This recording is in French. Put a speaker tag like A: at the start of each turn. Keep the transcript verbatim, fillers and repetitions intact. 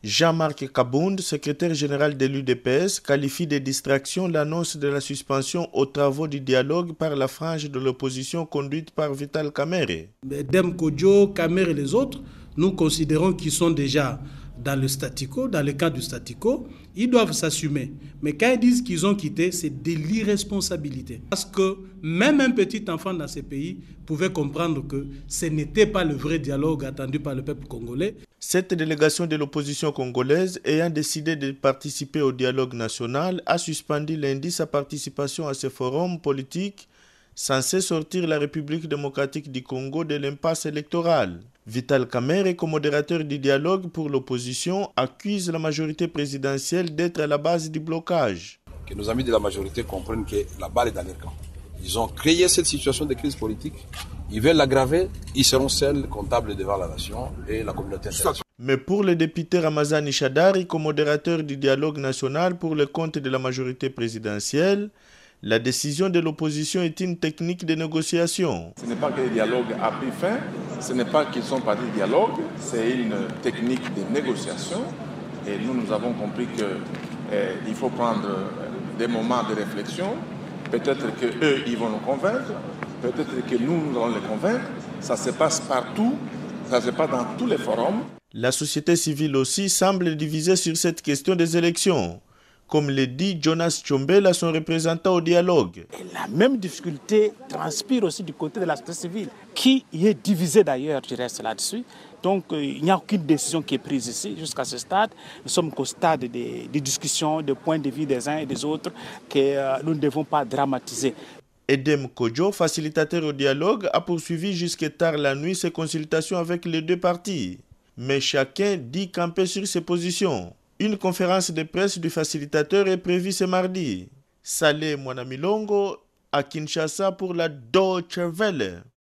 A: Jean-Marc Kabound, secrétaire général de l'U D P S, qualifie de distraction l'annonce de la suspension aux travaux du dialogue par la frange de l'opposition conduite par Vital Kamerhe.
B: Deme Kodjo, Kamerhe et les autres, nous considérons qu'ils sont déjà dans le statu quo, dans le cadre du statu quo, ils doivent s'assumer. Mais quand ils disent qu'ils ont quitté, c'est de l'irresponsabilité. Parce que même un petit enfant dans ces pays pouvait comprendre que ce n'était pas le vrai dialogue attendu par le peuple congolais.
A: Cette délégation de l'opposition congolaise, ayant décidé de participer au dialogue national, a suspendu lundi sa participation à ce forum politique censé sortir la République démocratique du Congo de l'impasse électorale. Vital Kamerhe, co-modérateur du dialogue pour l'opposition, accuse la majorité présidentielle d'être à la base du blocage.
C: Que nos amis de la majorité comprennent que la balle est dans leur camp. Ils ont créé cette situation de crise politique, ils veulent l'aggraver, ils seront seuls comptables devant la nation et la communauté internationale.
A: Mais pour le député Ramazani Shadari, co-modérateur du dialogue national pour le compte de la majorité présidentielle, la décision de l'opposition est une technique de négociation.
D: Ce n'est pas que le dialogue a pris fin, ce n'est pas qu'ils sont partis du dialogue, c'est une technique de négociation. Et nous, nous avons compris qu'il eh, faut prendre des moments de réflexion. Peut-être qu'eux, ils vont nous convaincre, peut-être que nous, nous allons les convaincre. Ça se passe partout, ça se passe dans tous les forums.
A: La société civile aussi semble divisée sur cette question des élections. Comme le dit Jonas Chombela, son représentant au dialogue.
E: Et la même difficulté transpire aussi du côté de la société civile, qui y est divisée d'ailleurs, je reste là-dessus. Donc euh, il n'y a aucune décision qui est prise ici jusqu'à ce stade. Nous sommes qu'au stade des, des discussions, des points de vue des uns et des autres que euh, nous ne devons pas dramatiser.
A: Edem Kodjo, facilitateur au dialogue, a poursuivi jusque tard la nuit ses consultations avec les deux parties. Mais chacun dit camper sur ses positions. Une conférence de presse du facilitateur est prévue ce mardi. Saleh Mwanamilongo à Kinshasa pour la Deutsche Welle.